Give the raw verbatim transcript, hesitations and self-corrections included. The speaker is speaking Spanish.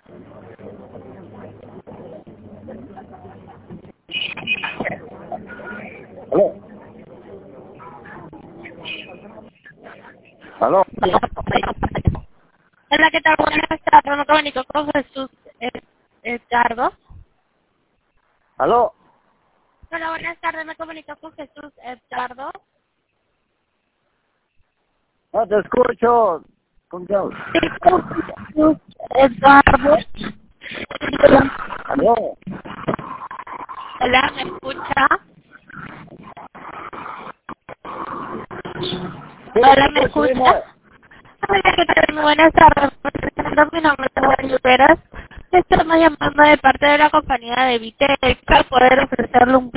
¿Aló? ¿Aló? Hola, ¿qué tal? Buenas tardes. Me comunico con Jesús eh, Edgardo. ¿Aló? Hola, buenas tardes. Me comunico con Jesús Edgardo. No te escucho. ¿Con qué hablo? Sí, con Jesús Edgardo. ¿Aló? Hola, ¿me escucha? Sí, Hola, ¿me te escucho, dime. escucha? Hola, ¿qué tal? Muy buenas tardes. Mi nombre es Juan Rivera. Estamos llamando de parte de la compañía de Vitel para poder ofrecerle un